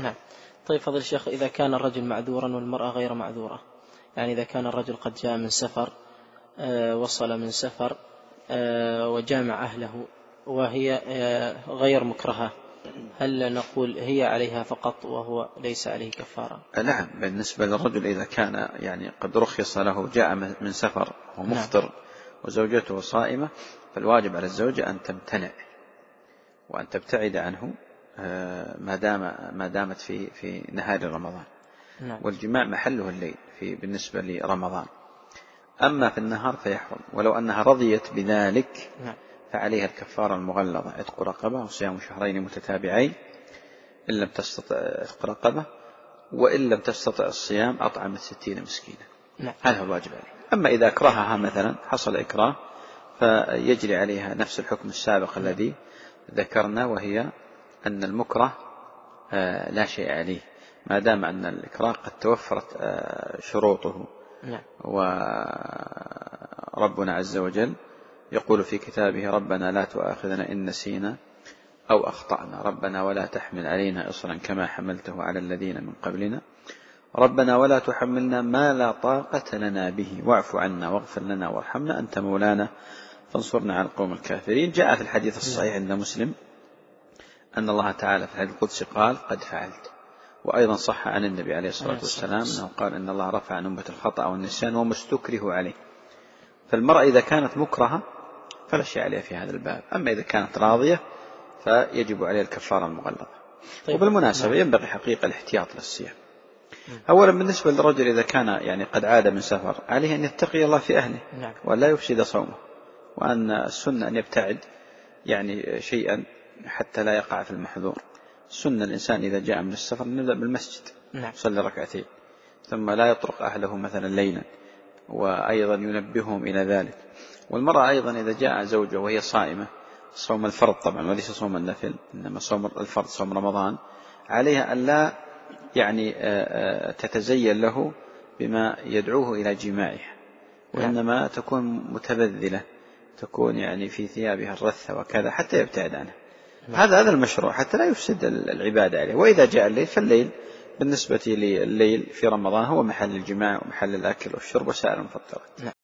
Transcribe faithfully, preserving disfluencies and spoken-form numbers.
نعم. طيب فضل الشيخ، إذا كان الرجل معذورا والمرأة غير معذورة، يعني إذا كان الرجل قد جاء من سفر آه وصل من سفر آه وجامع أهله وهي آه غير مكرهة، هل نقول هي عليها فقط وهو ليس عليه كفارة؟ نعم، بالنسبة للرجل إذا كان يعني قد رخص له جاء من سفر ومفطر نعم. وزوجته صائمة، فالواجب على الزوجة أن تمتنع وأن تبتعد عنه ما دام ما دامت في في نهار رمضان نعم. والجماع محله الليل في بالنسبة لرمضان، أما في النهار فيحرم، ولو أنها رضيت بذلك نعم. فعليها الكفارة المغلظة، عتق رقبة وصيام شهرين متتابعين إن لم تستطع عتق رقبة، وإن لم تستطع الصيام أطعمت ستين مسكينا نعم. هذا هو الواجب عليه. أما إذا أكرهها مثلا حصل إكراه فيجري عليها نفس الحكم السابق نعم. الذي ذكرنا، وهي أن المكره لا شيء عليه ما دام أن الإكراه قد توفرت شروطه نعم. وربنا عز وجل يقول في كتابه: ربنا لا تؤاخذنا إن نسينا أو أخطأنا، ربنا ولا تحمل علينا إصرا كما حملته على الذين من قبلنا، ربنا ولا تحملنا ما لا طاقة لنا به واعف عنا واغفر لنا وارحمنا أنت مولانا فانصرنا على القوم الكافرين. جاء في الحديث الصحيح عند مسلم أن الله تعالى في الحديث القدسي قال: قد فعلت. وأيضا صح عن النبي عليه الصلاة والسلام أنه قال: إن الله رفع عن أمة الخطأ والنسيان وما استكره عليه. فالمرأة إذا كانت مكرهة فلا شيء عليها في هذا الباب، أما إذا كانت راضية فيجب عليها الكفارة المغلظة. طيب. وبالمناسبة نعم. ينبغي حقيقة الاحتياط للصيام. أولا بالنسبة للرجل إذا كان يعني قد عاد من سفر عليه أن يتقي الله في أهله نعم. ولا يفسد صومه، وأن السنة أن يبتعد يعني شيئا حتى لا يقع في المحذور. السنة الإنسان إذا جاء من السفر نبدأ بالمسجد نعم. صلي ركعتين، ثم لا يطرق أهله مثلا ليلا، وأيضا ينبههم إلى ذلك. والمرأة أيضا إذا جاء زوجها وهي صائمة، صوم الفرض طبعا وليس صوم النفل إنما صوم الفرض صوم رمضان، عليها أن لا يعني تتزين له بما يدعوه إلى جماعها، وإنما تكون متبذلة، تكون يعني في ثيابها الرثة وكذا حتى يبتعد عنها. هذا هذا المشروع حتى لا يفسد العبادة عليه. وإذا جاء الليل فالليل بالنسبة لليل في رمضان هو محل الجماع ومحل الأكل والشرب وسائر المفطرات.